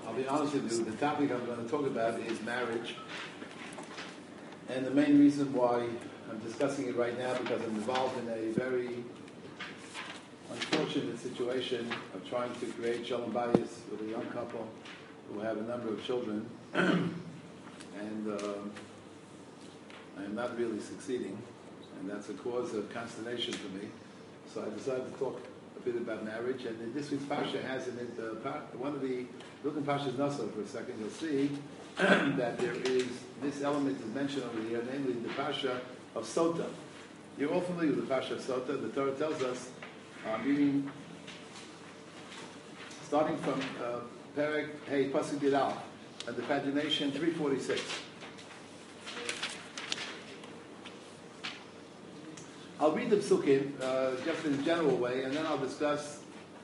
I'll be honest with you, the topic I'm going to talk about is marriage. And the main reason why I'm discussing it right now, because I'm involved in a very unfortunate situation of trying to create shalom bayis with a young couple who have a number of children. And I am not really succeeding, and that's a cause of consternation for me. So I decided to talk a bit about marriage, and in this week's Pasha has in it, one of the, look in Pasha's Naso for a second, you'll see that there is, this element is mentioned over here, namely the Pasha of Sota. You're all familiar with the Pasha of Sota. The Torah tells us, starting from Perek Hey Pasuk Gidal, and the pagination 346. I'll read the psukim just in a general way, and then I'll discuss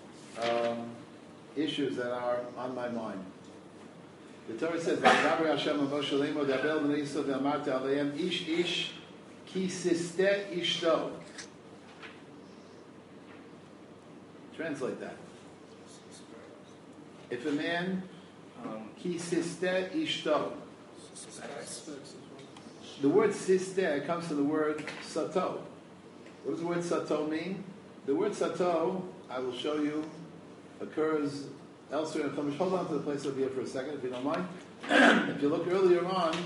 issues that are on my mind. The Torah says, "V'daber Hashem Moshe Lemo dabel b'nei Yisrael v'amarta aleihem ish ish ki siste ishto." Translate that. If a man ki siste ishto, the word siste comes from the word sato. What does the word sato mean? The word sato, I will show you, occurs elsewhere in Chumash. Hold on to the place over here for a second, if you don't mind. If you look earlier on,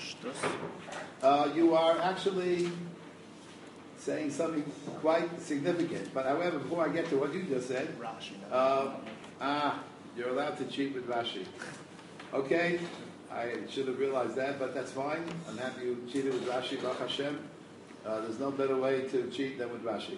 you are actually saying something quite significant. But however, before I get to what you just said, you're allowed to cheat with Rashi. Okay, I should have realized that, but that's fine. I'm happy you cheated with Rashi, Baruch Hashem. There's no better way to cheat than with Rashi.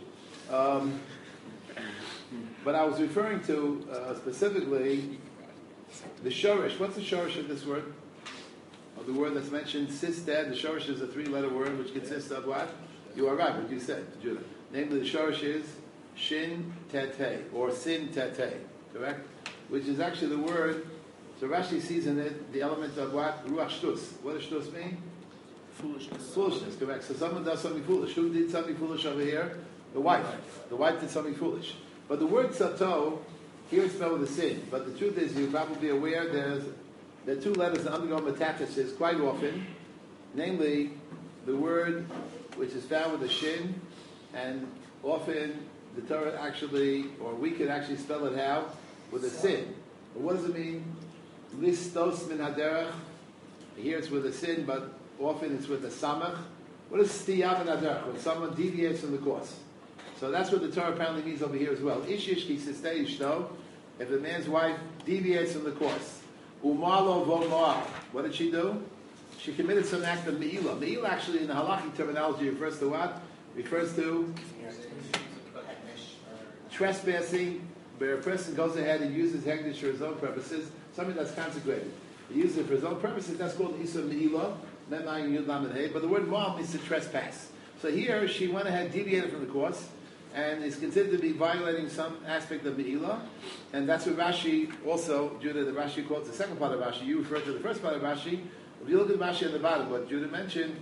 But I was referring to specifically the shorish. What's the shorish of this word? Of the word that's mentioned, sisted. The shorish is a three-letter word which consists of what? You are right, what you said, Judah. Namely, the shorish is shin tete, or sin tete, correct? Which is actually the word, so Rashi sees in it the element of what? Ruach shtus. What does shtus mean? Foolishness, correct. So someone does something foolish. Who did something foolish over here? The wife. The wife did something foolish. But the word sato, here it's spelled with a sin. But the truth is, you're probably aware there are two letters that undergo metathesis quite often. Namely, the word which is found with a shin, and often the Torah actually, or we could actually spell it how? With a sin. But what does it mean? Listos min haderech. Here it's with a sin, but often it's with a samach. What is stiyah min haderech? When someone deviates from the course. So that's what the Torah apparently means over here as well. Ish ish ki sistei ishto. If the man's wife deviates from the course. Umalo v'omar. What did she do? She committed some act of me'ilah. Me'ilah actually in the halachic terminology refers to what? Refers to trespassing, where a person goes ahead and uses hegdish for his own purposes, something that's consecrated. He uses it for his own purposes, that's called Isur Me'ilah, but the word ma'am means to trespass. So here, she went ahead, deviated from the course, and is considered to be violating some aspect of Me'ilah, and that's what Rashi also, Judah, the Rashi quotes the second part of Rashi, you refer to the first part of Rashi. If you look at Rashi at the bottom, what Judah mentioned,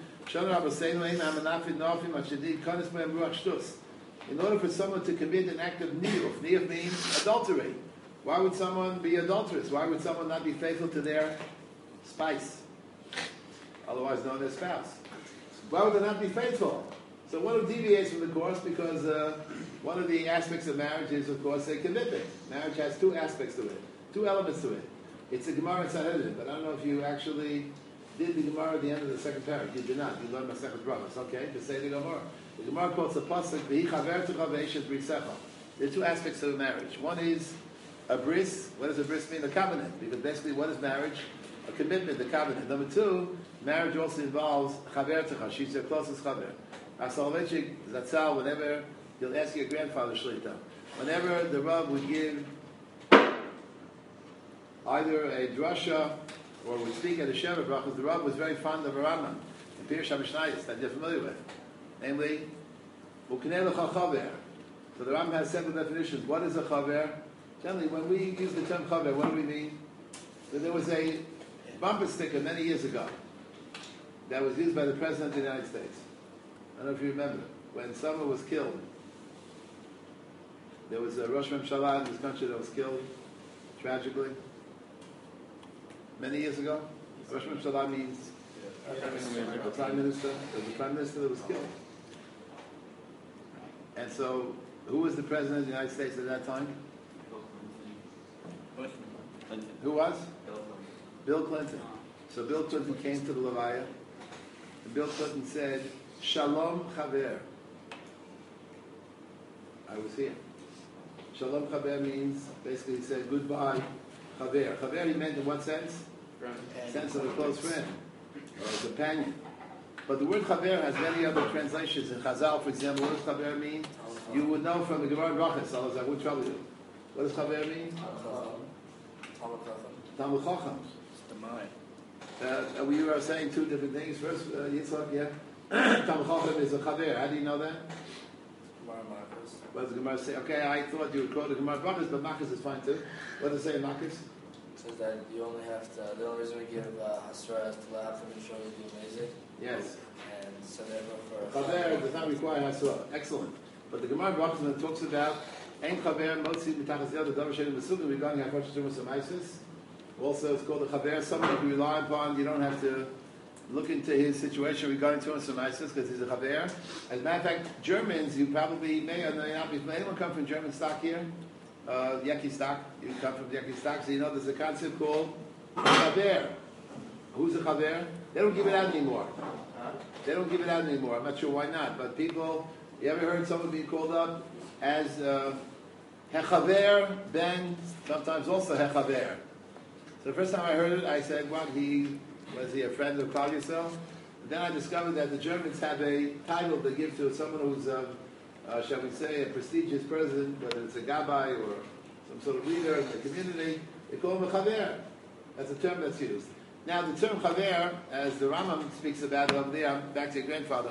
in order for someone to commit an act of niyuf means adultery. Why would someone be adulterous? Why would someone not be faithful to their spouse, otherwise known as spouse? Why would they not be faithful? So one who deviates from the course, because one of the aspects of marriage is, of course, a commitment. Marriage has two aspects to it, two elements to it. It's a Gemara in Sanhedrin, but I don't know if you actually did the Gemara at the end of the second paragraph. You did not. You learned Masechet Brachos. Okay, just say the Gemara. The Gemara quotes the pasuk, "V'hi chavertecha ve'eshet brisecha." There are two aspects of marriage. One is a bris. What does a bris mean? A covenant. Because basically, what is marriage? A commitment, a covenant. Number two, marriage also involves chavertecha. She's your closest chaver. Soloveitchik Zatzal, whenever he'll ask your grandfather shlita, whenever the Rav would give either a drasha or would speak at a Sheva Brachos, the Rav was very fond of a Rambam in Pirush HaMishnayos that you're familiar with. Namely, U'knei lecha chaver. So the Rambam has several definitions. What is a chaver? Generally, when we use the term chaver, what do we mean? So there was a bumper sticker many years ago that was used by the President of the United States. I don't know if you remember. When someone was killed, there was a Rosh Mמשhala in this country that was killed, tragically. many years ago? Rosh Hashanah means the prime minister. There was a prime minister that was killed. And so, who was the president of the United States at that time? Who was? Bill Clinton. So Bill Clinton came to the Levaya, and Bill Clinton said, Shalom Chaver. I was here. Shalom Chaver means, basically he said, goodbye Chaver. Chaver he meant in what sense? Sense of a close friend, or a companion. But the word Chaver has many other translations. In Chazal, for example, what does Chaver mean? You would know from the Gemara in Brachos, I would trouble you. What does Chaver mean? Talmud Chacham. We were saying two different things. First, Yitzhak, yeah. Talmud Chacham is a Chaver. How do you know that? What does the Gemara say? Okay, I thought you would quote the Gemara Brachos, but Makos is fine too. What does it say in Makos? It says that you only have to, the only reason we give Hasra is to laugh and show you amazing. Yes. And so therefore for Chaver does not require Hasra. Excellent. But the Gemara Brachos when it talks about Ein Chaver Motzi Mitachas Yad Adam Shenim Mesugim regarding Hafashas Tumas Amaisis. Also, it's called a Chaver, someone you can rely upon. You don't have to look into his situation regarding Tumas Amaisis because he's a Chaver. As a matter of fact, Germans, you probably may or may not be. May anyone come from German stock here? Yeki stock. You come from Yeki stock, so you know there's a concept called Chaver. Who's a Chaver? They don't give it out anymore. They don't give it out anymore. I'm not sure why not, but people. You ever heard someone being called up as Hechaver Ben, sometimes also Hechaver? So the first time I heard it, I said, what, was he a friend of Klal Yisrael? Then I discovered that the Germans have a title they give to someone who's, shall we say, a prestigious person, whether it's a gabbai or some sort of leader in the community, they call him a Chaver. That's a term that's used. Now the term Chaver, as the Rambam speaks about it over there, back to your grandfather,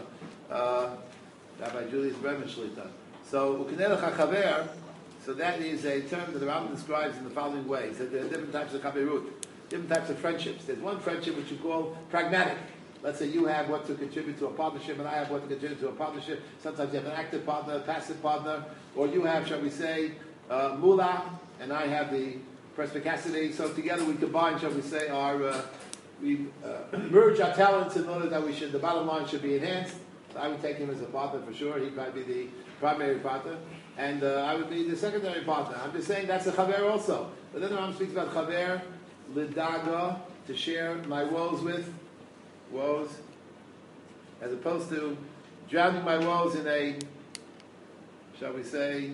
Rabbi Julius Bremen Shlita. So, U'kinelech HaChaver, so that is a term that the Rambam describes in the following ways. That there are different types of chaverut, different types of friendships. There's one friendship which you call pragmatic. Let's say you have what to contribute to a partnership and I have what to contribute to a partnership. Sometimes you have an active partner, a passive partner, or you have, shall we say, mula, and I have the perspicacity. So together we combine, shall we say, we merge our talents in order that the bottom line should be enhanced. So I would take him as a partner for sure. He'd probably be the primary partner. And I would be the secondary partner. I'm just saying that's a chaver also. But then the Rambam speaks about chaver, lidaga, to share my woes with, woes, as opposed to drowning my woes in a, shall we say,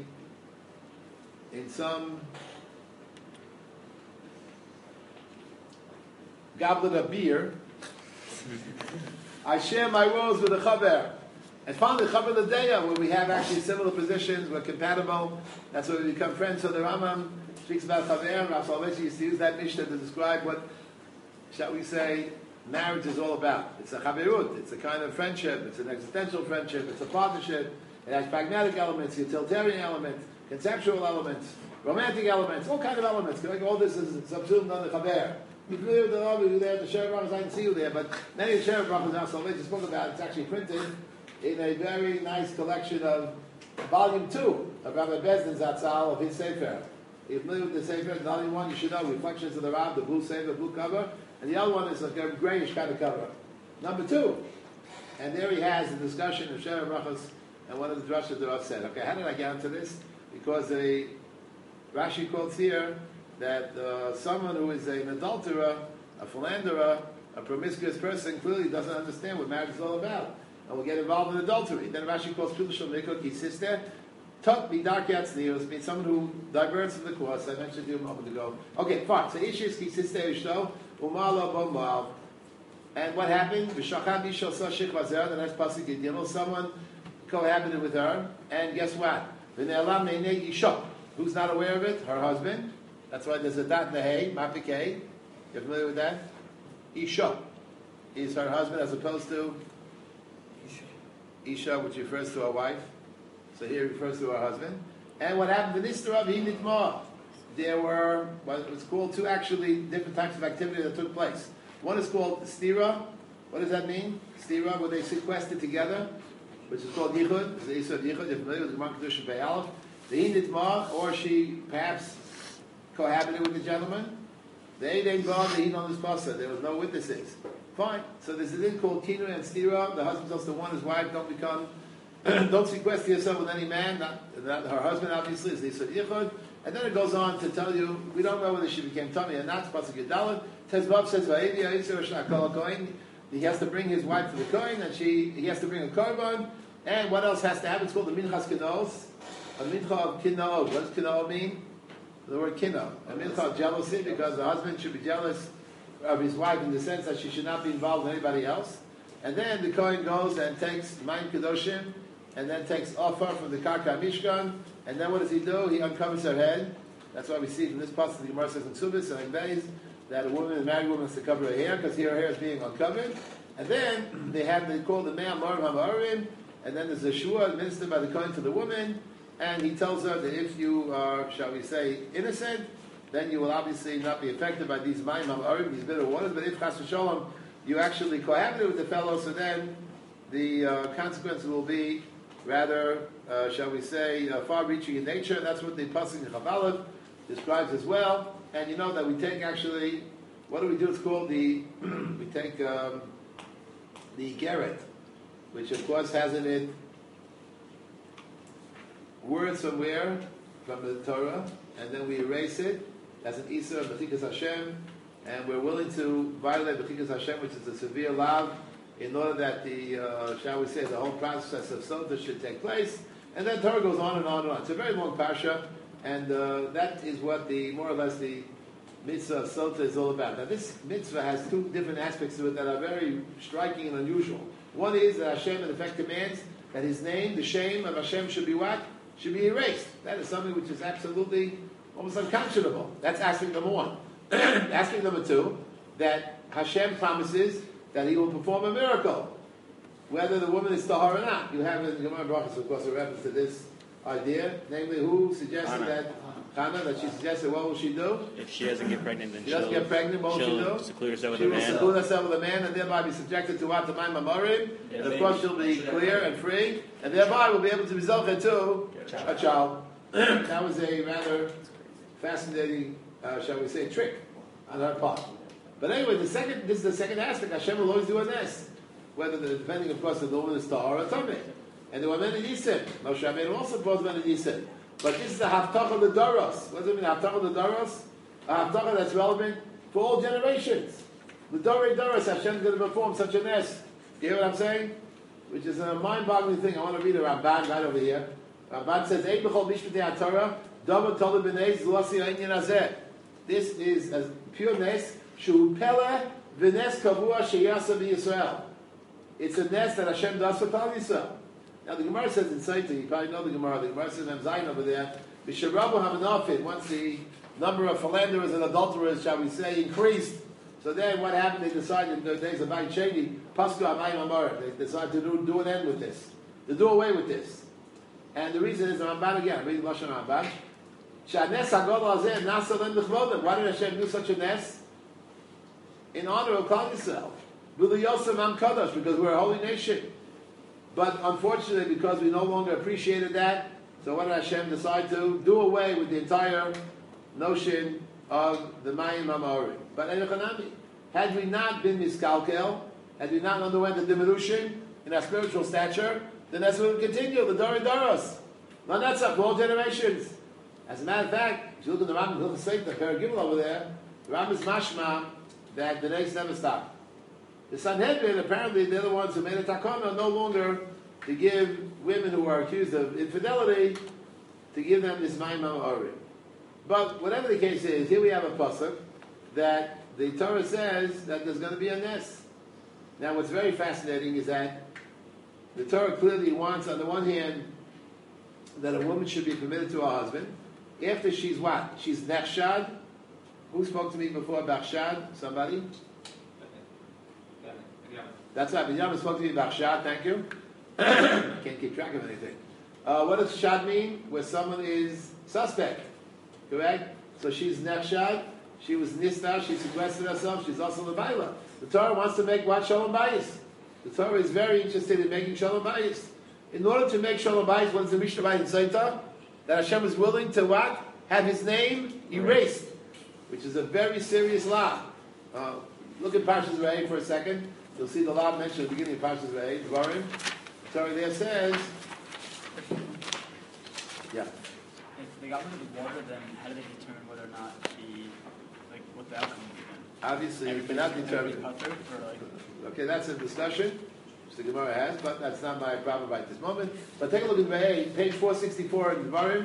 in some goblet of beer. I share my woes with a chaver. And finally, Chaver L'Deya, where we have actually similar positions, we're compatible, that's where we become friends. So the Rambam speaks about Chaver, Rav Soloveitchik used to use that Mishnah to describe what, shall we say, marriage is all about. It's a Chaverut, it's a kind of friendship, it's an existential friendship, it's a partnership, it has pragmatic elements, utilitarian elements, conceptual elements, romantic elements, all kinds of elements. All this is subsumed under Chaver. If you're there, the Sheriff Brachos, I didn't see you there, but many of the Sheriff Brachos Rav Soloveitchik spoke about, it's actually printed in a very nice collection of volume 2 of Rabbi Bezdin Zatzal of his Sefer. If you look at the Sefer, volume 1, you should know Reflections of the Rav, the blue Sefer, blue cover, and the other one is like a grayish kind of cover. Number 2. And there he has a discussion of Sheriff Brachos and one of the drushes that I've said. Okay, how did I get into this? Because Rashi quotes here that someone who is an adulterer, a philanderer, a promiscuous person clearly doesn't understand what marriage is all about. And will get involved in adultery. Then Rashi calls Pilushal Mikok, his sister, Tuk Midarkiat Sneos, means someone who diverts from the course. I mentioned to you a moment ago. Okay, fine. So Ishis ki sister Ishto, Umalo Bomal. And what happened? V'shachad Mishal Sashik Vazer, the next pasuk in Gimel, someone cohabited with her, and guess what? V'ne'elam Neinei Yishok. Who's not aware of it? Her husband. That's why there's a dot in the hay, mapikei. You're familiar with that? Ishok is her husband as opposed to Isha, which refers to her wife. So here it refers to her husband. And what happened? There were what was called two actually different types of activity that took place. One is called stira. What does that mean? Stira, where they sequestered together, which is called yichud. The Isra of yichud. You're familiar with the Gemara Kedusha Be'alef. The hinitma, or she perhaps cohabited with the gentleman. They ain't bothered to eat on this pasta. There was no witnesses. Fine. So there's a thing called kinui and stira. The husband tells to warn his wife, don't sequester yourself with any man, not her husband, obviously, is Yisud Yichud. And then it goes on to tell you, we don't know whether she became tummy or not. Pasuk Yudalad. Tezvav says, he has to bring his wife to the kohen, and he has to bring a korban. And what else has to happen? It's called the minchas kinos. A mincha of kino. What does kino mean? The word kino. A mincha of jealousy, because the husband should be jealous of his wife in the sense that she should not be involved with anybody else. And then the kohen goes and takes Mayim Kedoshim, and then takes offer from the Karka Mishkan, and then what does he do? He uncovers her head. That's why we see from this passage the Gemara says in Subis and in Beis that a married woman has to cover her hair because her hair is being uncovered. And then they call the man Marav HaMa'arim, and then there's a shua administered by the kohen to the woman, and he tells her that if you are, shall we say, innocent, then you will obviously not be affected by these Mayim HaMa'arim, these bitter waters. But if Chas v'Sholom you actually cohabited with the fellow, so then the consequence will be rather, shall we say, far-reaching in nature. That's what the Pasuk in Chavalev describes as well. And you know that we take actually, what do we do? It's called we take the Geret, which of course has in it words from where? From the Torah, and then we erase it as an Isra, B'chikas Hashem, and we're willing to violate B'chikas Hashem, which is a severe lav, in order that shall we say, the whole process of Sota should take place. And then Torah goes on and on and on. It's a very long parsha, and that is what more or less the mitzvah of Sota is all about. Now this mitzvah has two different aspects to it that are very striking and unusual. One is that Hashem in effect commands that his name, the shame of Hashem should be what? Should be erased. That is something which is absolutely almost unconscionable. That's aspect number one. Aspect number two, that Hashem promises that he will perform a miracle, whether the woman is tahar or not. You have in Gemara Brachos, of course, a reference to this idea, namely who suggested that she suggested, what will she do? If she doesn't get pregnant, then she doesn't get pregnant, what will she do? Seclude herself with she a will man. seclude herself with a man and thereby be subjected to what? The Mayim HaMa'arim. And of course she'll be clear and free, and thereby will be able to result into a child. That was a rather fascinating, shall we say, trick on her part. But anyway, this is the second aspect. Hashem will always do a nest, depending, of course, if the woman is tahar or tameh. And there were many nisim. Moshe Rabbeinu also brought many nisim. But this is a haftach of the doros. What does it mean, haftach of the doros? A haftach that's relevant for all generations. The dorei doros, Hashem is going to perform such a nest. You hear what I'm saying? Which is a mind-boggling thing. I want to read a Ramban right over here. Ramban says, "Ein b'chol mishpatei haTorah, davar tolu b'nei zlasi ha'inyan hazeh." This is a pure nest. Shu pele v'nes kavua sheyasa b'Yisrael. It's a nest that Hashem does for Klal Yisrael. Now the Gemara says in Saita, you probably know the Gemara. The Gemara says in Zayin over there, V'sherabu hamanafid. Once the number of philanderers and adulterers, shall we say, increased. So then what happened? They decided in the days of Bayit Sheni, Pasku Hamayim Amar. They decided to do an end with this, to do away with this. And the reason is the Ramban again. Reading Lashon Ramban. Sha'nes hagol hazeh nasa len b'chvodem. Why did Hashem do such a nest? In honor of Klal Yisrael. B'lu Yosef Am Kadosh, because we're a holy nation. But unfortunately, because we no longer appreciated that, so what did Hashem decide to? Do away with the entire notion of the Mayim HaMa'arim. But Enochanami, had we not been miskalkel, had we not underwent the diminution in our spiritual stature, then that's what would continue, the Dorei Doros. Lanatzach, for all generations. As a matter of fact, if you look at the Rambam, Hilchos Seita, Paragimel over there, the Rambam is mashma that the days never stop. The Sanhedrin, apparently, they're the ones who made a takana no longer to give women who are accused of infidelity, to give them this Mayim HaMa'arim. But whatever the case is, here we have a pasuk that the Torah says that there's going to be a nest. Now, what's very fascinating is that the Torah clearly wants, on the one hand, that a woman should be permitted to her husband. After she's what? She's nechshad. Who spoke to me before about shad? Somebody? That's right. Binyamin spoke to me about shad. Thank you. I can't keep track of anything. What does shad mean? Where someone is suspect. Correct? So she's nechshad. She was nista. She sequestered herself. She's also the baila. The Torah wants to make what? Shalom bayis. The Torah is very interested in making shalom bayis. In order to make shalom bayis, what is the Mishnah Bayit Zaita? That Hashem is willing to what? Have His name erased. Which is is a very serious law. Look at Parshas Re'eh for a second. You'll see the law mentioned at the beginning of Parshas Re'eh, Dvarim. Sorry, there says, yeah. If they got rid of the water, then how do they determine whether or not what the outcome would be then? Obviously, you cannot determine. Okay, that's a discussion which the Gemara has, but that's not my problem right this moment. But take a look at Re'eh, page 464 in Dvarim.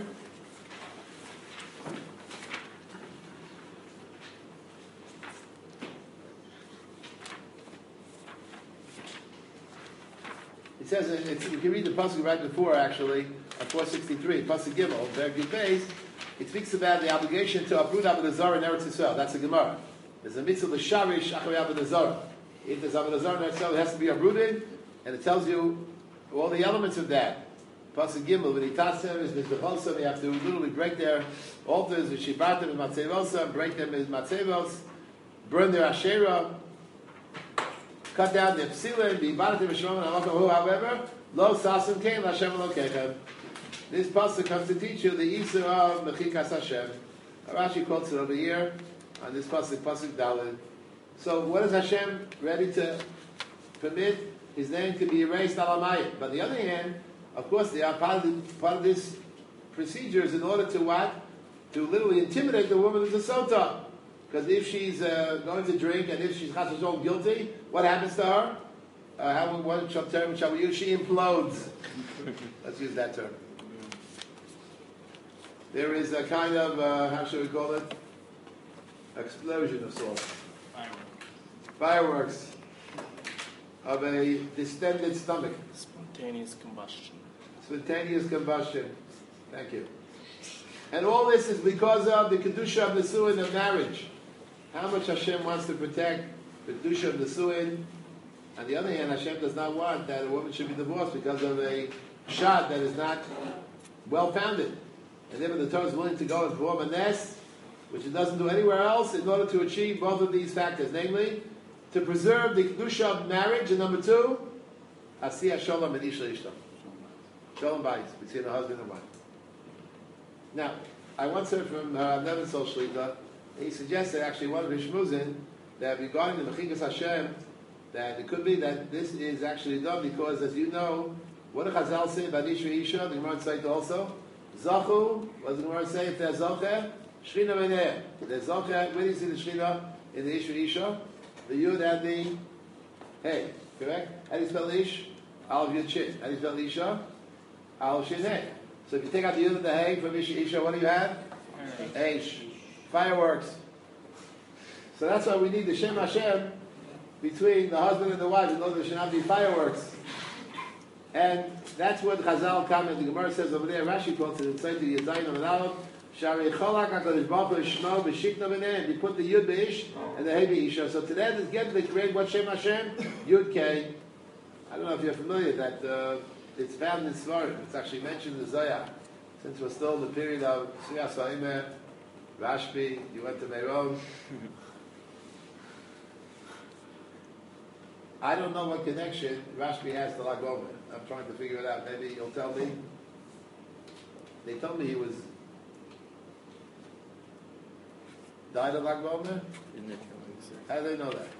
It says, you can read the pasuk right before, actually, at 463, pasuk Gimel, very good base. It speaks about the obligation to uproot Avodah Zarah in Eretz Yisrael. That's the Gemara. There's a mitzvah l'sharish acharei Avodah Zarah. If there's Avodah Zarah in Eretz Yisrael, it has to be uprooted, and it tells you all the elements of that. Pasuk Gimel, when Itasev is Mizbechosav, you have to literally break their altars, Vishibatim and Matzevosam, break them as Matzevos, burn their Asherah, cut down the psilim, the ibadatim v'shomim halachahu. However, lo sasim kein l'Hashem Elokechem. This pasuk comes to teach you the issue of mechikas Hashem. Rashi quotes it over here on this pasuk Daled. So, what is Hashem ready to permit His name to be erased alamayim? But on the other hand, of course, they are part of this procedure is in order to what? To literally intimidate the woman who's a sota. Because if she's going to drink and if she's chas guilty, what happens to her? What term shall we use? She implodes. Let's use that term. There is a kind of, how should we call it? Explosion of sorts. Fireworks of a distended stomach. Spontaneous combustion. Spontaneous combustion. Thank you. And all this is because of the kedusha of the suin of marriage. How much Hashem wants to protect the kedusha of the suin. On the other hand, Hashem does not want that a woman should be divorced because of a shad that is not well-founded. And therefore the Torah is willing to go and form a nest, which it doesn't do anywhere else, in order to achieve both of these factors. Namely, to preserve the kedusha of marriage, and number two, asiyah shalom and isha ishtam. Shalom bayis, between a husband and wife. Now, I once heard from Nevin Sol Shlita, he suggested actually one of his shmuzin that regarding the mechikas Hashem, that it could be that this is actually done because, as you know, what did Chazal say about Isha Isha? The Gemara said also, Zachu, what does the Gemara say? If there's Zoche, Shrina Meneh. There's Zoche, where do you see the Shrina in the Isha Isha? The Yud and the Hey, correct? How do you spell Ish? Al Yud Shin. How do you spell Isha? Al Shin Hey. So if you take out the Yud and the Hey from Isha Isha, what do you have? Eish. Fireworks. So that's why we need the Shem Hashem between the husband and the wife, in order there should not be fireworks. And that's what Chazal comment. The Gemara says over there, Rashi quotes it, it's like the Yadzayin of an Aleph, Shari Cholak HaKadosh Baruch Hu Shmo B'Shikna B'nei, and you put the Yud B'ish and the Hey B'Isha. So today, let's get to create what Shem Hashem? Yud K. I don't know if you're familiar that it's found in Svarim. It's actually mentioned in the Zohar. Since we're still in the period of Siyah Sa'imeh, Rashbi, you went to Meron. I don't know what connection Rashbi has to Lag Bomer. I'm trying to figure it out. Maybe you'll tell me. They told me he was died of Lag Bomer. How do they know that?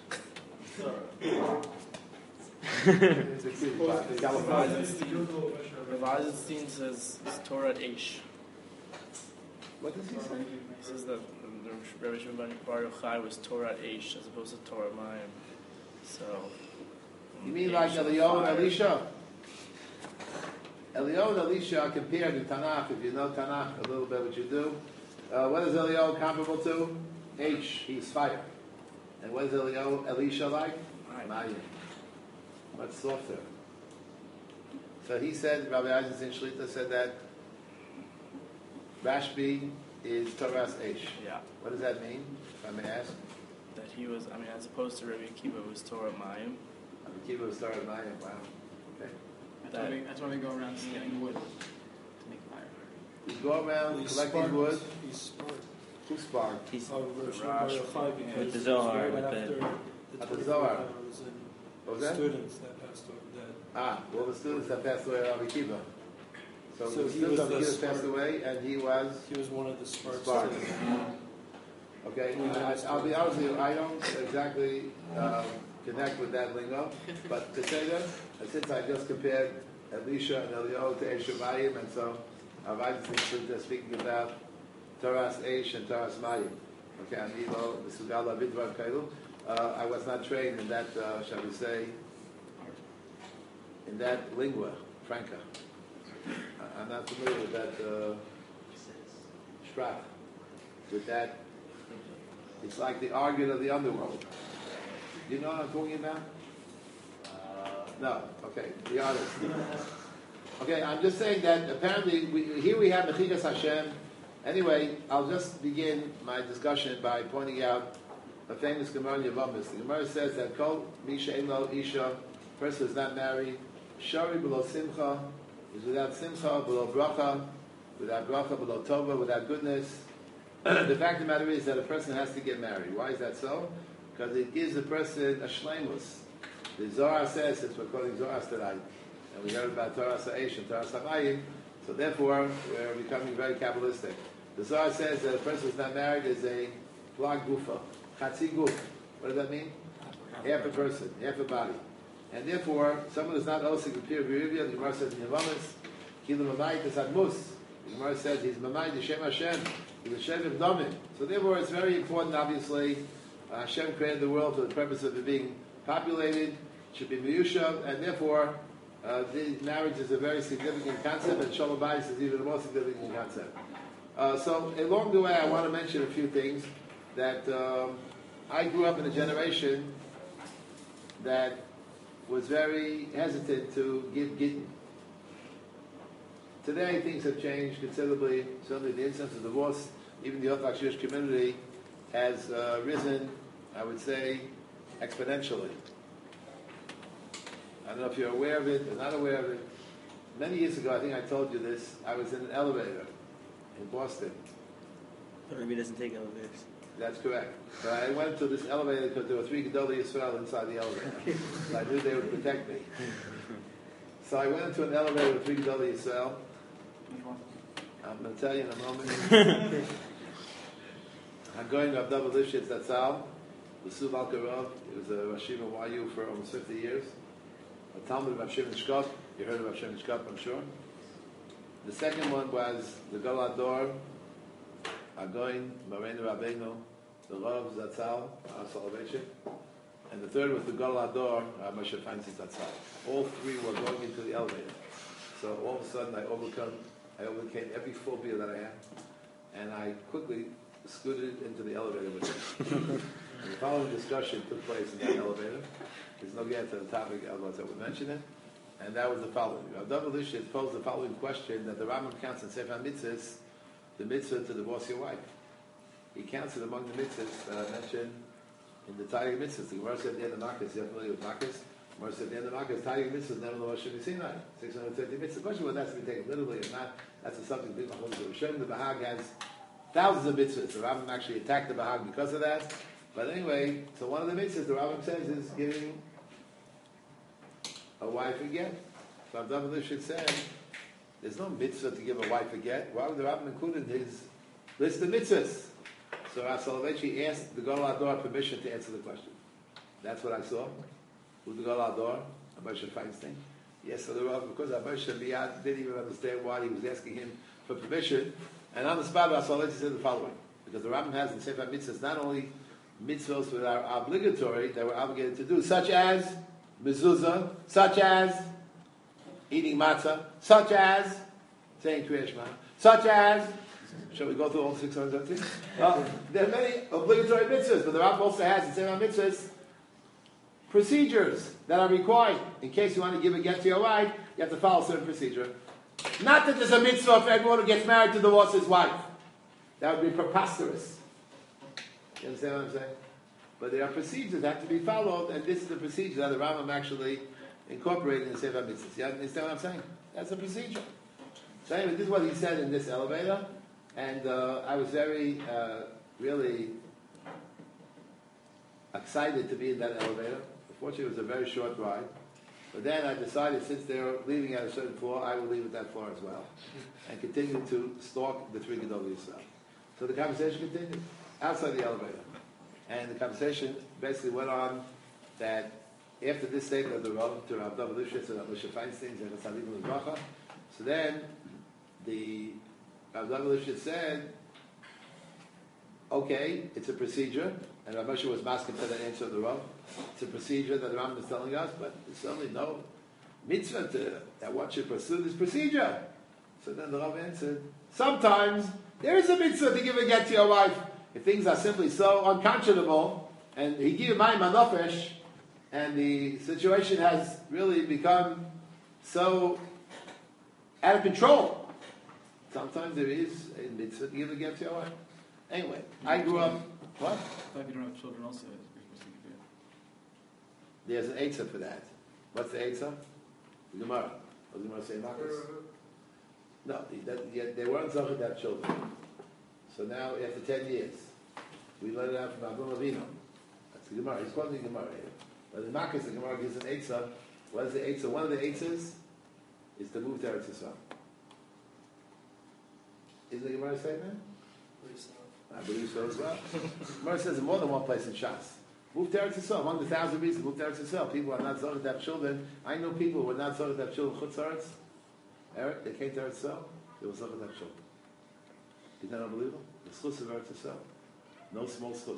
Rav Eisenstein says it's Torah at Eish. What does he say? He says that the Rebbe Shimon Bar Yochai was Torah at Eish as opposed to Torah Mayim. So. You mean like Eliyahu and Elisha? Eliyahu and Elisha are compared in Tanakh. If you know Tanakh a little bit, what you do. What is Eliyahu comparable to? H. He's fire. And what is Elisha like? Mayim. Much softer. So he said, Rabbi Eisenstein Shlita said that Rashbi is Torah's Eish. Yeah. What does that mean, if I may ask? That he was, as opposed to Rabbi Akiva, it was Torah Mayim. Rabbi Akiva was Torah Mayim, wow. Okay. That's why we go around scaling wood to make fire. You go around collecting wood. He's sparked. Who sparked? With the Zohar, At the Zohar. What was that? Students that passed away. Well, the students that passed away are Rabbi Akiva. So the he students was of Rabbi the Akiva passed spark. away, and he was He was one of the sparks. sparked. Okay, I'll be honest with you, I don't exactly connect with that lingo, but to say that, since I just compared Elisha and Eliyahu to Eish Mayim, and so I've obviously been speaking about Toras Eish and Toras Mayim. Okay, Anilo, Misugala, Vidvar Kailu. I was not trained in that, shall we say, in that lingua franca. I'm not familiar with that sprach, with that. It's like the argument of the underworld. You know what I'm talking about? No. Okay. Be honest. Okay. I'm just saying that apparently here we have Mechigas Hashem. Anyway, I'll just begin my discussion by pointing out a famous Gemara in Yevamos. The Gemara says that Kol Misha Elo Isha, person is not married, Shari below Simcha, is without Simcha, below Bracha, below Tova, without goodness. The fact of the matter is that a person has to get married. Why is that so? Because it gives a person a shleimus. The Zohar says, since we're quoting Zohar tonight, and we heard about Torah Sa'esh and Torah Sa'ayim, so therefore we're becoming very Kabbalistic. The Zohar says that a person who's not married is a blag gufa, chatzi guf. What does that mean? Half a person, half a body. And therefore, someone who's not osik with pure berivia, the Gemara says in Yevamos, kilu mamayit is admus. The Gemara says he's mamayit Hashem Hashem. He's a Shem of Domim. So therefore, it's very important, obviously. Hashem created the world for the purpose of it being populated. It should be miyushav, and therefore, the marriage is a very significant concept, and Shalom Bayis is even a more significant concept. So along the way, I want to mention a few things that I grew up in a generation that was very hesitant to give gittin. Today, things have changed considerably. Certainly, the incidence of divorce, even the Orthodox Jewish community, has risen, I would say, exponentially. I don't know if you're aware of it or not aware of it. Many years ago, I think I told you this, I was in an elevator in Boston. But Rabbi doesn't take elevators. That's correct. So I went to this elevator because there were 3 Gedolei Yisrael inside the elevator. So I knew they would protect me. So I went into an elevator with 3 Gedolei Yisrael. I'm going to tell you in a moment. I'm going to Abdullah Lifshitz Zatzal, the Suv Al-Karov. He was a Rosh Yeshiva YU for almost 50 years. A Talmud of Rav Shimon Shkop. You heard of Rav Shimon Shkop, I'm sure. The second one was the Gadol Hador, Agoin, Moreinu Rabbeinu, the Rav Zatzal, our salvation. And the third was the Gadol Hador, Moshe Feinstein Zatzal. All 3 were going into the elevator. So all of a sudden I overcame every phobia that I had, and I quickly scooted into the elevator with them. And the following discussion took place in that elevator. There's no get to the topic, otherwise I would mention it. And that was the following. Rav David Lifshitz posed the following question that the Rambam counts in Sefer HaMitzvos, the mitzvah to divorce your wife. He counts it among the mitzvahs that I mentioned in the Tayig mitzvahs. The Gemara said at the end of Makkas, you're familiar with Makkas? The Gemara said at the end of Makkas, Tayig mitzvahs, never the Rosh Sinai, 630 mitzvahs. The question whether that's to be taken literally or not, that's a subject of Hashem. The Bahag has thousands of mitzvahs. The Rambam actually attacked the Bahag because of that. But anyway, so one of the mitzvahs the Rambam says is giving a wife a get. So Abdullah Lifshitz said, there's no mitzvah to give a wife a get. Why would the Rambam include in his list of mitzvahs? So Rav Soloveitchik asked the Gadol Hador permission to answer the question. That's what I saw. Who's the Gadol Hador? Moshe Feinstein. Yes, so the Rav, because Moshe Miyad didn't even understand why he was asking him for permission. And on the spot, Rav Soloveitchik said the following. Because the Rambam has in Sefer Mitzvahs not only mitzvahs that are obligatory, that we're obligated to do, such as mezuzah, such as eating matzah, such as saying Kriya Shema, such as, shall we go through all 613? There are many obligatory mitzvahs, but the Rambam also has in Sefer Mitzvahs procedures that are required. In case you want to give a get to your wife, you have to follow a certain procedure. Not that there's a mitzvah for everyone who gets married to divorce his wife. That would be preposterous. You understand what I'm saying? But there are procedures that have to be followed, and this is the procedure that the Rambam actually incorporated in the Sefer Mitzvahs. You understand what I'm saying? That's a procedure. So anyway, this is what he said in this elevator, and I was very, really excited to be in that elevator. Unfortunately, it was a very short ride. But then I decided, since they were leaving at a certain floor, I would leave at that floor as well, and continue to stalk the 3 Gedolei Yisrael. So the conversation continued. outside the elevator. And the conversation basically went on that after this statement of the Rav to Rav David Lifshitz and Rav Moshe Feinstein and Tzaddik L'Bracha, so then the Rav David Lifshitz said, okay, it's a procedure, and Rav Moshe was masking to the answer of the Rav. It's a procedure that the Rambam is telling us, but there's certainly no mitzvah that one should pursue this procedure. So then the Rav answered, sometimes there is a mitzvah to give a get to your wife. If things are simply so unconscionable, and he gave my manofesh, and the situation has really become so out of control, sometimes there is a mitzvah to give a get to your wife. Anyway, I grew up. What? If you don't have children, also. There's an eitzah for that. What's the eitzah? The Gemara. What does the Gemara say, Marcus? No, they weren't zochet to have children. So now, after 10 years, we let it out from Avraham Avinu. That's the Gemara. He's quoting the Gemara here. But in Marcus, the Gemara gives an eitzah. What is the eitzah? One of the eitzahs is to move to Eretz Yisrael. Isn't the Gemara saying that? I believe so as well. Gemara says in more than one place in Shas. Move to Eretz Yisrael. Among the 1,000 reasons, move to Eretz Yisrael. People are not zorah to have children. I know people who are not zorah to have children. Chutz Eretz. Eric, they came to Eretz Yisrael. They were zorah to have children. Isn't that unbelievable? The schus of Eretz Yisrael. No small schus.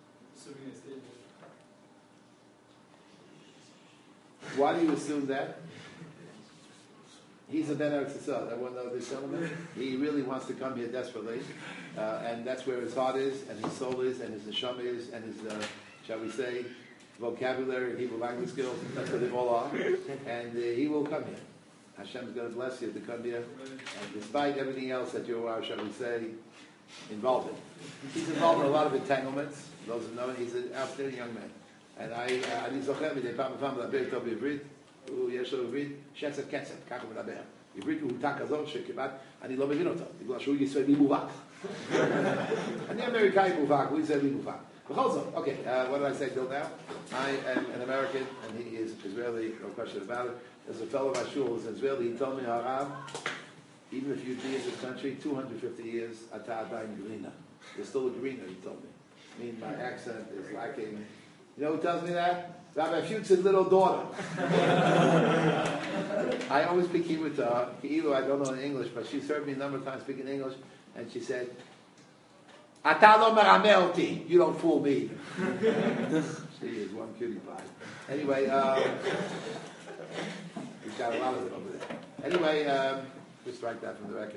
Why do you assume that? He's a Ben Eretz Yisrael. Everyone knows this gentleman? He really wants to come here desperately. And that's where his heart is, and his soul is, and his neshama is, and his, shall we say, vocabulary, Hebrew language skills. That's what they all are. And he will come here. Hashem is going to bless you to come here. And despite everything else that you are, shall we say, involved in. He's involved in a lot of entanglements. Those who know him, he's an outstanding young man. And אני זוכר מדי פעם בפעם לדבר איתו בעברית, יש לו עברית שצף קצף, ככה הוא מדבר. עברית הוא הוטה כזאת שכמעט אני לא מבין אותו, בגלל שהוא ישראלי מובהק. אני אמריקאי מובהק, הוא ישראלי מובהק. בכל זאת, okay, what did I say till now? I am an American and he is Israeli, no question about it. There's a fellow of my shul who's Israeli, he told me, Harav, even if you'd be in this country 250 years, ata adayin greener. You're still a greener, he told me. I mean, my accent is lacking. You know who tells me that? Rabbi Futz's little daughter. I always speak Hebrew to her. I don't know in English, but she's heard me a number of times speaking English, and she said, "Ata lo merameh oti." You don't fool me. She is one cutie pie. Anyway, we've got a lot of it over there. Anyway, just strike that from the record.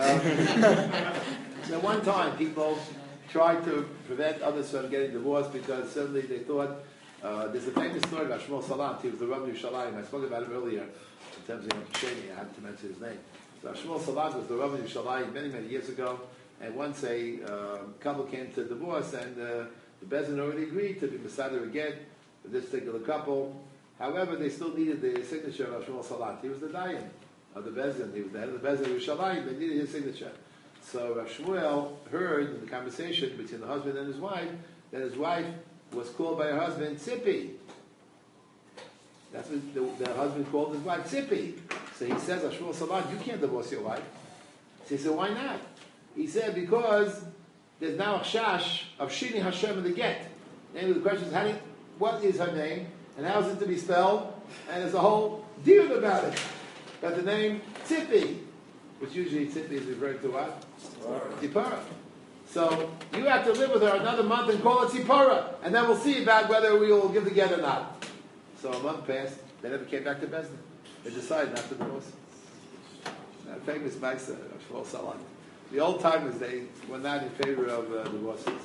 So one time, people tried to prevent others from getting divorced because suddenly they thought there's a famous story about Shmuel Salant. He was the Rav Yerushalayim. I spoke about him earlier in terms of Yom Kippur. I had to mention his name. So Shmuel Salant was the Rav Yerushalayim many, many years ago. And once a couple came to divorce, and the Bezin already agreed to be Masada again for this particular couple. However, they still needed the signature of Shmuel Salant. He was the Dayan of the Bezin. He was the head of the Bezin of Yerushalayim. They needed his signature. So Rav Shmuel heard in the conversation between the husband and his wife that his wife was called by her husband Tzipi. That's what the husband called his wife Tzipi. So he says, Rav Shmuel Salant, you can't divorce your wife. So he said, why not? He said, because there's now a chash of Shini Hashem in the get. Namely, the question is, what is her name, and how is it to be spelled? And there's a whole deal about it. But the name Tzipi, which usually Tzipi is referring to what? Tzipora. So you have to live with her another month and call it Tzipora, and then we'll see about whether we will give together or not. So a month passed, they never came back to Bezdin. They decided not to divorce. A famous Maisa, Shmuel Salant. The old timers, they were not in favor of divorces.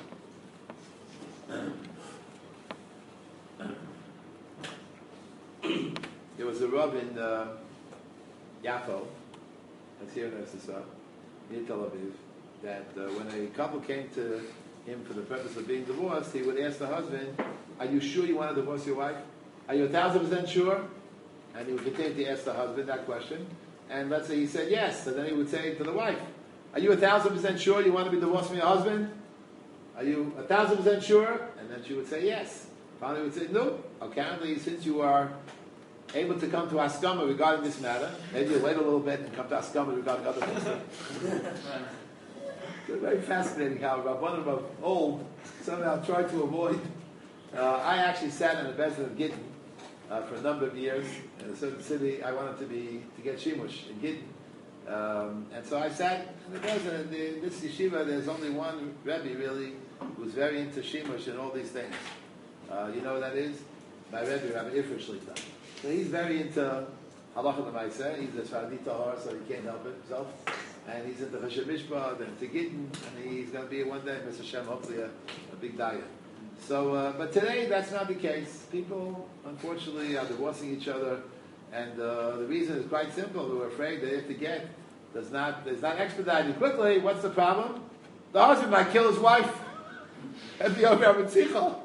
There was a Rav in Yafo, that's here in Eretz Yisrael, near Tel Aviv, that when a couple came to him for the purpose of being divorced, he would ask the husband, are you sure you want to divorce your wife? Are you 1,000% sure? And he would continue to ask the husband that question. And let's say he said yes, so then he would say to the wife, are you 1,000% sure you want to be divorced from your husband? Are you 1,000% sure? And then she would say yes. Finally he would say, no. Apparently, since you are able to come to Haskama regarding this matter, maybe you wait a little bit and come to Haskama regarding other things. It's very fascinating how Rabbanim of old somehow tried to avoid. I actually sat in the Bezdin of Gittin for a number of years in a certain city. I wanted to get Shimush in Gittin. And so I sat in the Bezdin. In this yeshiva, there's only one Rebbe really who's very into Shimush and all these things. You know what that is? My Rebbe, Rabbi Ifrit Shlita. So he's very into Halacha L'Maaseh. He's a Sfaradi Tahar, so he can't help it himself. And he's into Chashem Mishpah, then to Gittin, and he's going to be one day, Mr. Shem, hopefully a big daya. So, but today that's not the case. People, unfortunately, are divorcing each other, and the reason is quite simple. They're afraid that if the get is not expedited quickly, what's the problem? The husband might kill his wife and be over with Tzicha.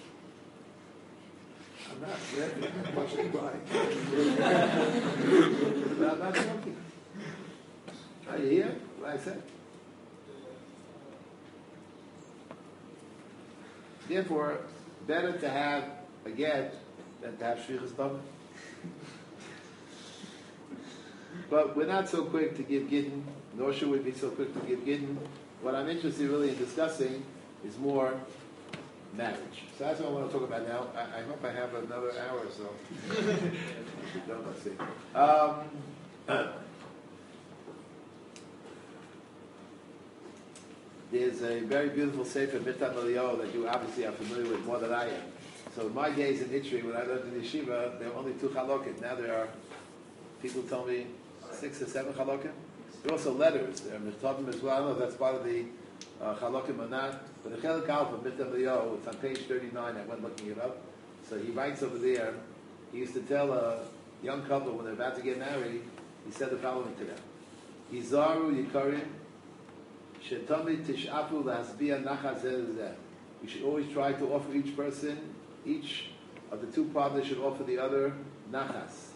I'm not joking. Are you hear what I said? Therefore, better to have a get than to have shvichas damim. But we're not so quick to give gittin, nor should we be so quick to give gittin. What I'm interested really in discussing is more marriage. So that's what I want to talk about now. I hope I have another hour or so. Let's see. There's a very beautiful Sefer Mitam Eliyahu that you obviously are familiar with more than I am. So in my days in Itri, when I learned in yeshiva, there were only 2 chalokim. Now there are, people tell me, 6 or 7 chalokim. There are also letters. There are mitabim as well. I don't know if that's part of the chalokim or not. But the Chelik Aleph of Mitam Eliyahu, it's on page 39. I went looking it up. So he writes over there, he used to tell a young couple when they're about to get married, he said the following to them. Yizaru Yikarim, you should always try to offer each person, each of the 2 partners should offer the other nachas.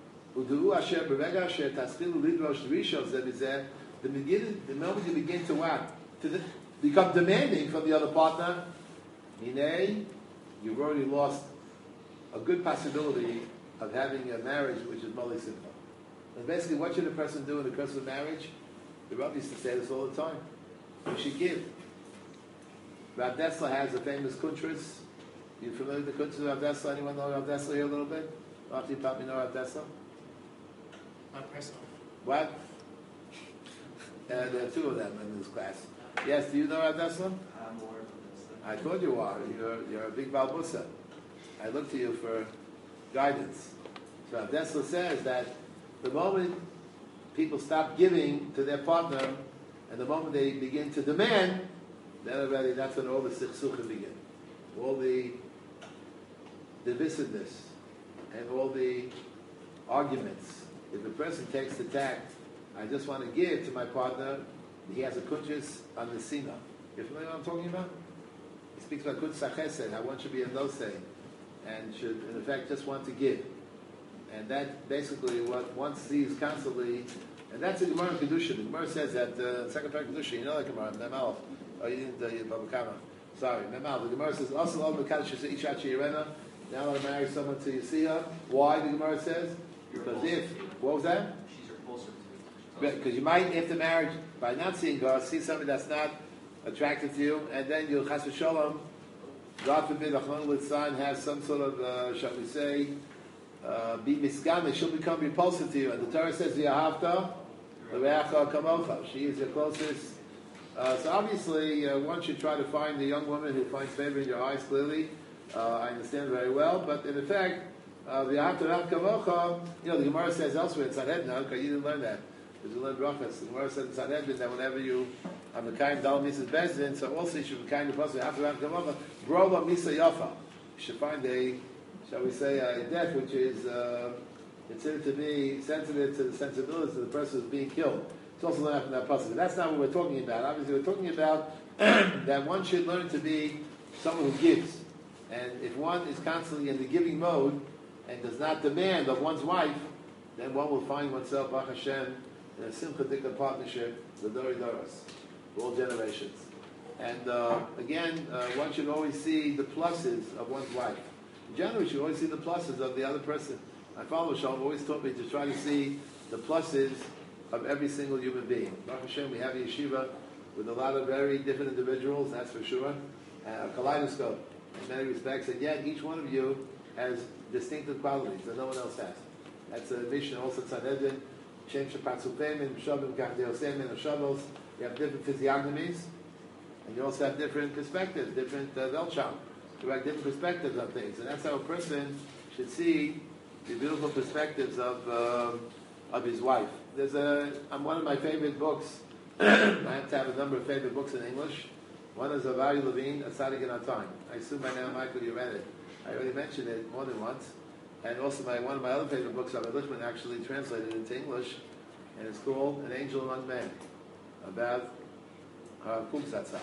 The moment you begin to what? To become demanding from the other partner, you've already lost a good possibility of having a marriage which is moli simcha. And basically, what should a person do in the course of marriage? The Rabbi used to say this all the time. You should give. Rav Dessler has a famous kuntras. You familiar with the kuntras of Rav Dessler? Anyone know Rav Dessler here a little bit? After you probably know Rav Dessler? Not personal. What? There are 2 of them in this class. Yes, do you know Rav Dessler? I'm more of I thought you are. You're a big balbusa. I look to you for guidance. So Rav Dessler says that the moment people stop giving to their partner, and the moment they begin to demand, then already that's when all the sichsuchim begin. All the divisiveness and all the arguments. If a person takes the tact, I just want to give to my partner, he has a kunchis on the sina. You familiar with what I'm talking about? He speaks about kunchis chesed, how one should be a nosei, and should, in effect, just want to give. And that basically what one sees constantly. And that's the Gemara in Kedusha. The Gemara says that second part of Kedusha, you know that Gemara, Memal. Oh, you didn't, Baba Kama. Sorry, Memal. The Gemara says, also all the Kaddish Isha Chirena. Now that I marry someone to Yisiha. Why, the Gemara says? Because what was that? She's repulsive to you. Because you might, after marriage, by not seeing God, see something that's not attractive to you, and then you'll, Chas v'Shalom, God forbid, Achman Litzan has some sort of, shall we say, be miskamish, she'll become repulsive to you. And the Torah says, V'yahavta, l'reacha kamocha. She is your closest. So obviously, one should try to find the young woman who finds favor in your eyes, clearly. I understand very well. But in effect, v'yahavta l'reacha kamocha, the Gemara says elsewhere in Sanhedrin, okay, you didn't learn that. Because you learned brachas. The Gemara says in Sanhedrin that whenever you have a kind dal misas bezdin, so also you should be kind of person, v'yahavta l'reacha kamocha, brova misa yafa. You should find a, shall we say, a death which is considered to be sensitive to the sensibilities of the person who's being killed. It's also learned from that passage. That's not what we're talking about. Obviously, we're talking about that one should learn to be someone who gives. And if one is constantly in the giving mode and does not demand of one's wife, then one will find oneself, Baruch Hashem, in a simcha dika partnership, the Dori Doros, for all generations. And again, one should always see the pluses of one's wife. In general, you should always see the pluses of the other person. My father Shalom always taught me to try to see the pluses of every single human being. Baruch Hashem, we have a yeshiva with a lot of very different individuals, that's for sure. A kaleidoscope in many respects, and yet each one of you has distinctive qualities that no one else has. That's a mission also Tzanedin, Shem Shapatzupem, and Shabim Kachdeosem, and Shavos. You have different physiognomies, and you also have different perspectives, different Weltschau. You have different perspectives on things, and that's how a person should see the beautiful perspectives of his wife. There's one of my favorite books. I have to have a number of favorite books in English. One is of Ari Levine, A Tzaddik in Our Time. I assume by now, Michael, you read it. I already mentioned it more than once. And also one of my other favorite books, Rabbi Lichtman actually translated into English, and it's called An Angel Among Men, about Kum Zatzal.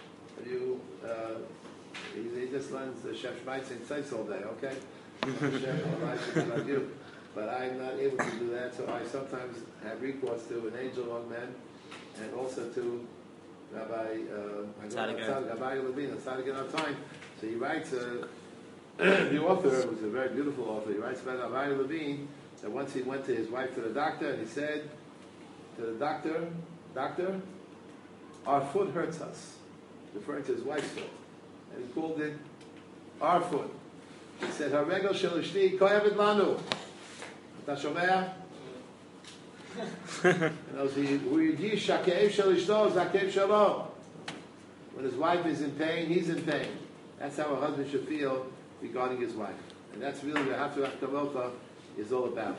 He just learns the Chef Schmeitz and Tzeitz all day, okay? Like you. But I'm not able to do that, so I sometimes have recourse to An Angel Among Men, and also to Rabbi Levine, A Tzaddik in Our Time. So he writes, the author was a very beautiful author. He writes about Rabbi Levine that once he went to his wife to the doctor, and he said to the doctor, "Doctor, our foot hurts us," referring to his wife's foot, and he called it our foot. He said, "Haregel shel ishti koyevet lanu." אתה שומע? When his wife is in pain, he's in pain. That's how a husband should feel regarding his wife. And that's really what Haftarach Kamocha is all about.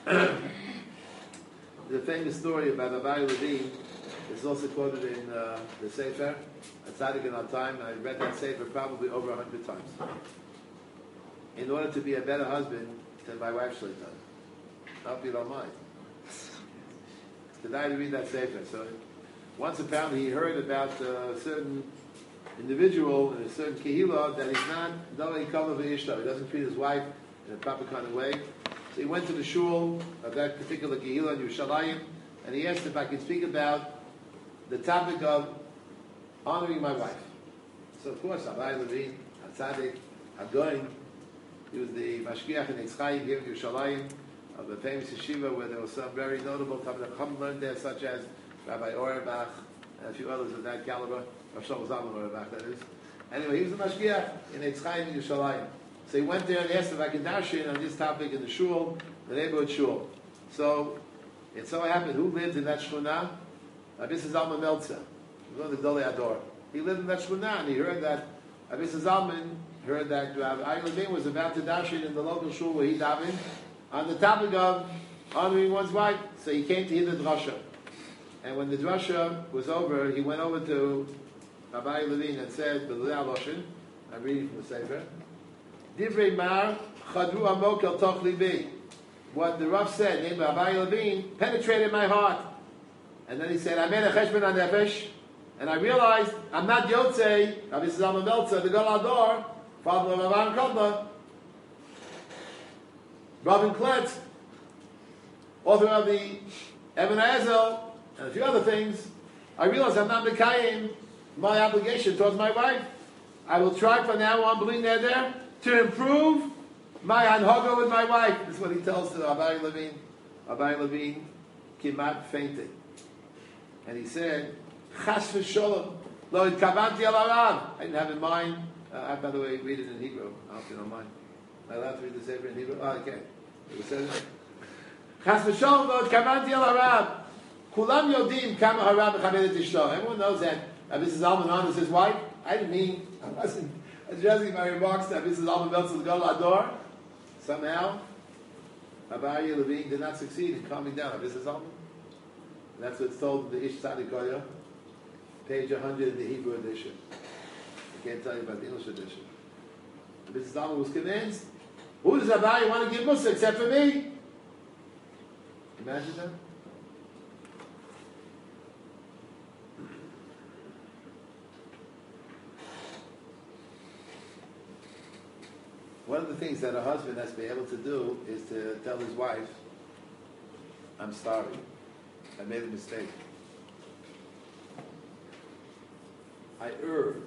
The famous story about Rabbi Levine is also quoted in the Sefer, A Tzaddik in Our Time. I read that Sefer probably over 100 times. In order to be a better husband than my wife should have done. I hope you don't mind. Today to read that Sefer. So once apparently he heard about a certain individual in a certain kehillah that he's not he doesn't treat his wife in a proper kind of way. So he went to the shul of that particular kehillah in Yerushalayim, and he asked if I could speak about the topic of honoring my wife. So of course, Rabbi Levine, HaTzadik, HaGoin, he was the mashgiach in Eitz Chaim here in Yerushalayim, of a famous yeshiva where there was some very notable Talmidei Chacham learned there, such as Rabbi Auerbach and a few others of that caliber. Rav Shlomo Zalman Auerbach, that is. Anyway, he was a mashgiach in Eitz Chaim in Yerushalayim. So he went there and asked if I could darshan on this topic in the shul, the neighborhood shul. So it so happened, who lived in that shchuna? This is Zalman Meltzer, one of the Gedolei Ador. He lived in that shchuna, and he heard that Mrs. Zalman heard that Rabbi Levine was about to darshan in the local shul where he davened on the topic of honoring one's wife. So he came to hear the drasha. And when the drasha was over, he went over to Rabbi Levine and said, I'm reading from the Sefer, Divrei Mar Chadru Amok El Toch Libi. What the Rav said, named Rabbi Levine, penetrated my heart. And then he said, I made a cheshbon HaNefesh, and I realized I'm not Yotzei, Rabbi Zalman Meltzer, the Gadol Ador, father of Avraham Kodler, Robin Klett, author of the Eben Hazel, and a few other things. I realize I'm not Mekayim my obligation towards my wife. I will try from now on, believing there, to improve my anhaga with my wife. This is what he tells to Rabbi Levine. Rabbi Levine kimat fainted. And he said, Chas v'sholom, lo itkavanti al harav. I didn't have in mind, I, by the way, read it in Hebrew. I hope you don't mind. Am I allowed to read the Sefer in Hebrew? Oh, okay. It says, Chas v'sholom, lo itkavanti al harav. Kulam yodim kama harav v'chamedet ishto. Everyone knows that Mrs. Zalman honors his wife. I didn't mean, I wasn't addressing my remarks that Mrs. Zalman Meltzer the Gadol Ador. Somehow, Rabbi Levine did not succeed in calming down Mrs. Zalman. And that's what's told in the Ish Tzadikoya, page 100 in the Hebrew edition. I can't tell you about the English edition. Mrs. Zalman was convinced, who does Rabbi want to give Musa except for me? Imagine that. One of the things that a husband has to be able to do is to tell his wife, I'm sorry, I made a mistake. I erred.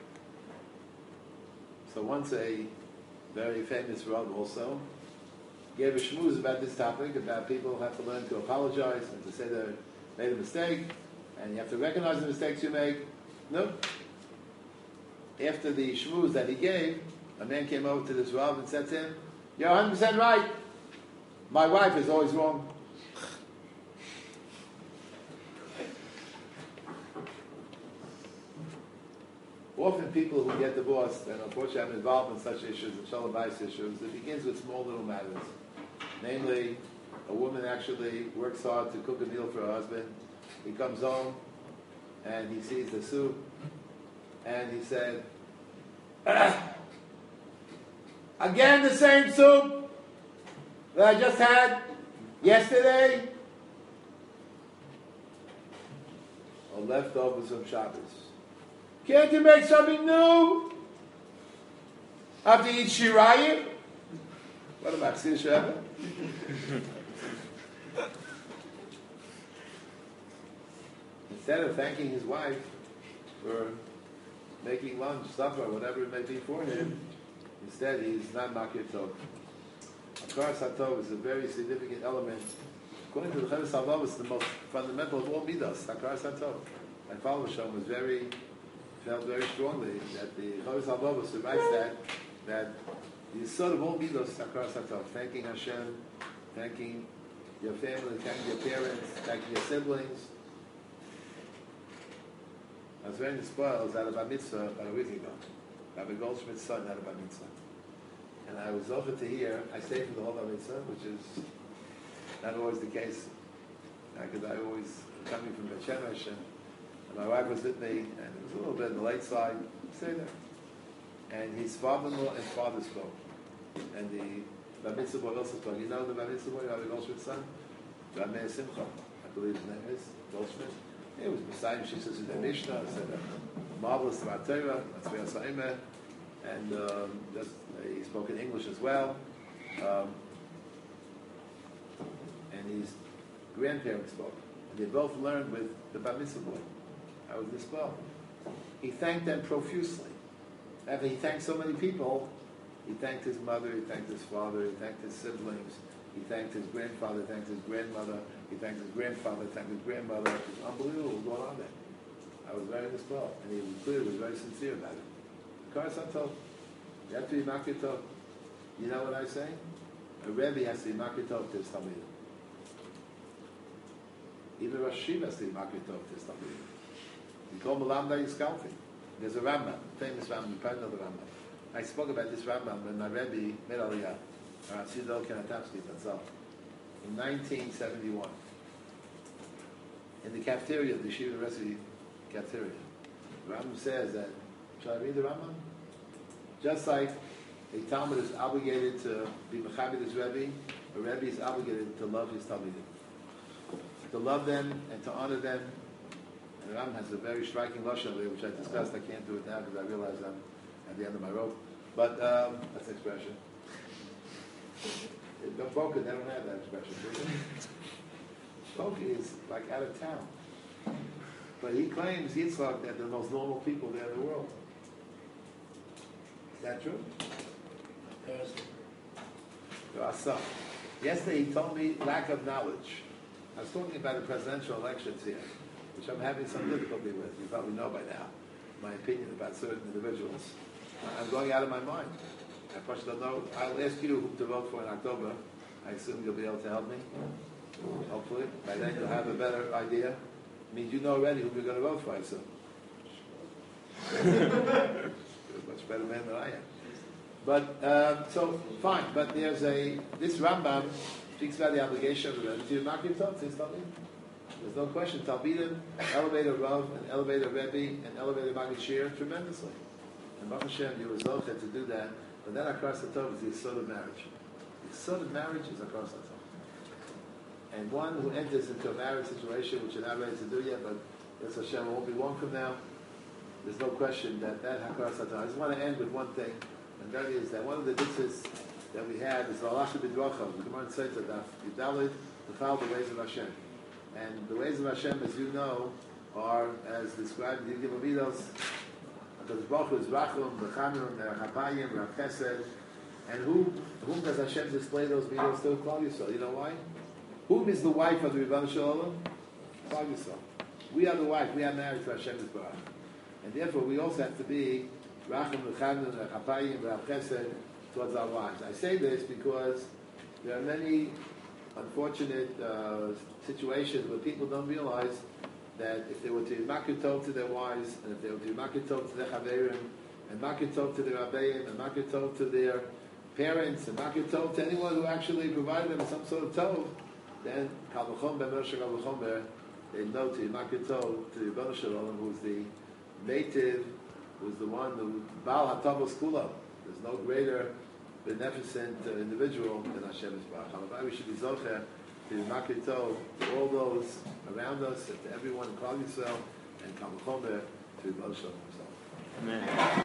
So once a very famous Rav also, gave a shmooze about this topic, about people who have to learn to apologize and to say they made a mistake, and you have to recognize the mistakes you make. No. After the shmooze that he gave, a man came over to this Rav and said to him, "You're 100% right. My wife is always wrong." Often people who get divorced, and unfortunately I'm involved in such issues, in shalom bayis issues, it begins with small little matters. Namely, a woman actually works hard to cook a meal for her husband. He comes home, and he sees the soup, and he said, "Again the same soup that I just had yesterday?" Or leftovers from Shabbos. Can't you make something new? After you eat shirayim? What about Chassidus Rebbe? Instead of thanking his wife for making lunch, supper, whatever it may be for him, instead he's not makir tov. Hakaras hatov is a very significant element. According to the Chovos HaLevavos, it's the most fundamental of all midos. Hakaras hatov. My father Shalom was felt very strongly that the Chovos HaLevavos writes that the sort of all midos hakaras hatov, thanking Hashem, thanking your family, thanking your parents, thanking your siblings. I was very spoiled. I was at a bar mitzvah about a week ago. Rabbi Goldschmidt's son had a bar mitzvah, and I was over to hear. I stayed for the whole bar mitzvah, which is not always the case, because I always coming from Bet Shemesh, and my wife was with me, and it was a little bit on the late side. Stay there. And his father-in-law and father spoke. And the Bar Mitzvah boy also spoke. You know the Bar Mitzvah boy, Rabbi Goldschmidt's son? Rabbi Meir Simcha, I believe his name is, Goldschmidt. He was beside him, she says in the Mishnah, said marvelous about Torah, Matzvei Saimeh, and he spoke in English as well. And his grandparents spoke. And they both learned with the Bar Mitzvah boy. I was dispelled. He thanked them profusely. After he thanked so many people, he thanked his mother, he thanked his father, he thanked his siblings, he thanked his grandfather, he thanked his grandmother, he thanked his grandfather, he thanked his grandmother. It was unbelievable what was going on there. I was very dispelled. And he was clearly very sincere about it. Hakaras hatov. You have to be makir tov. You know what I say? A Rebbe has to be makir tov to his talmidim. Even Rosh Hashiva has to be makir tov to his talmidim. You call Malamda Yiskalfi. There's a Rambam, famous Rambam, you probably know the Rambam. I spoke about this Rambam when my Rebbe made Aliyah, Sidol Kanatavsky, in 1971. In the cafeteria of the Yeshiva University cafeteria. The Rambam says that, shall I read the Rambam? Just like a Talmud is obligated to be Mechabed his Rebbe, a Rebbe is obligated to love his Talmidim. To love them and to honor them. And the Rambam has a very striking lashon there, which I discussed. I can't do it now because I realize I'm at the end of my rope. But that's an expression. The Boca, they don't have that expression, do they? Boca is like out of town. But he claims, Yitzchak, that they're the most normal people there in the world. Is that true? There are some. Yesterday he told me lack of knowledge. I was talking about the presidential elections here, which I'm having some difficulty with. You probably know by now my opinion about certain individuals. I'm going out of my mind. I first don't know. I'll ask you who to vote for in October. I assume you'll be able to help me. Hopefully. By then you'll have a better idea. I mean, you know already who you're going to vote for, I assume. You're a much better man than I am. But, so, fine. But there's this Rambam speaks about the obligation of the Rebbe to makir tov to his talmidim. There's no question. Talmidim elevate a Rav, and elevate a Rebbe, and elevate a Maggid Shir tremendously. And Baruch Hashem, you result to do that. But then hakaras hatov is the yesod of marriage. The yesod of marriage is hakaras hatov. And one who enters into a marriage situation, which you're not ready to do yet, but Yetz Hashem won't be long from now, there's no question that hakaras hatov. I just want to end with one thing, and that is that one of the mitzvahs that we have is the halacha b'drachav. The Gemara says that Yudalid to follow the ways of Hashem. And the ways of Hashem, as you know, are as described in the Yom Midos. The Baruch is Rachum, B'chamim, Rachapayim, Rachesed, And whom does Hashem display those midos to? Klal Yisrael. You know why? Whom is the wife of the Rebbeinu Shalom? Klal Yisrael. We are the wife. We are married to Hashem Yisbarach. And therefore, we also have to be Racham L'Chavnon, L'Chapayim, L'Chesed towards our wives. I say this because there are many unfortunate situations where people don't realize that if they were to be makitov to their wives, and if they were to be makitov to their chaverim, and makitov to their rabbeim, and makitov to their parents, and makitov to anyone who actually provided them some sort of tov, then kal v'chomer, Moshe kal v'chomer, they know to be makitov to the Rebbeinu Shalom, who's the native, who's the one, the Baal HaTavos Kula. There's no greater beneficent individual than Hashem Yisbarach. However, we should be zocher to be makitov to all those around us, and to everyone in Klal Yisrael, and kal v'chomer to the Rebbeinu Shalom himself. Amen.